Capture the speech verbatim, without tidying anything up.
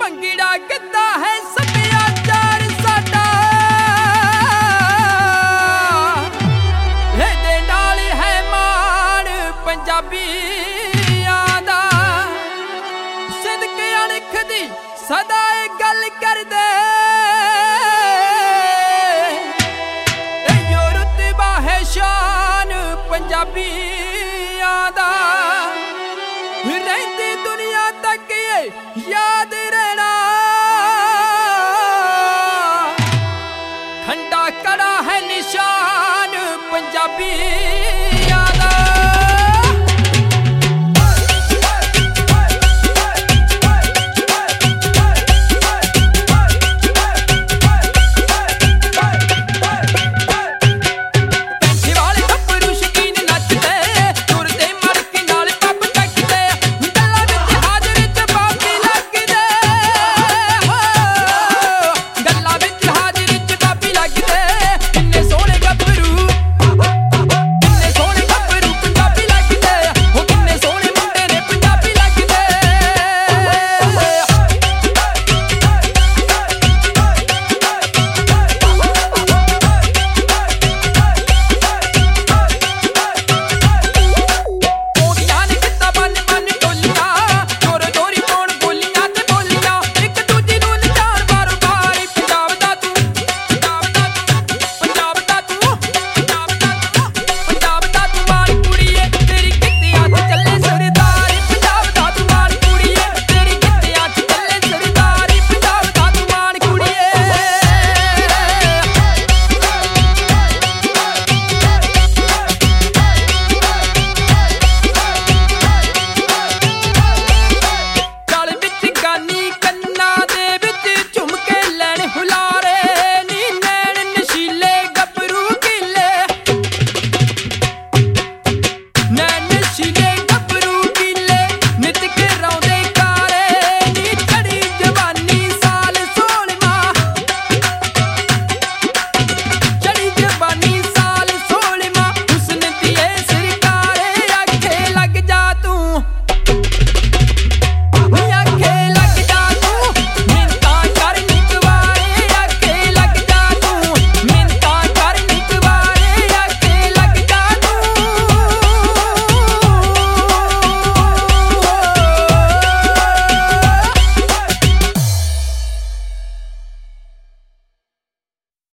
ਭੰਗੜਾ ਗਿੱਧਾ ਹੈ ਸੱਭਿਆਚਾਰ ਸਾਡਾ, ਇਹਦੇ ਨਾਲ ਹੈ ਮਾਣ ਪੰਜਾਬੀਆਂ ਦਾ। ਸਿਦਕ ਅਣਖ ਦੀ ਸਦਾ ਇਹ ਗੱਲ ਕਰਦੇ, ਇਹੋ ਰੁਤਬਾ ਹੈ ਸ਼ਾਨ ਪੰਜਾਬੀਆਂ ਦਾ। ਰਹਿੰਦੀ ਦੁਨੀਆ ਤੱਕ ਇਹ ਯਾਦ ਰਹਿਣਾ, ਖੰਡਾ ਕੜਾ ਹੈ ਨਿਸ਼ਾਨ ਪੰਜਾਬੀ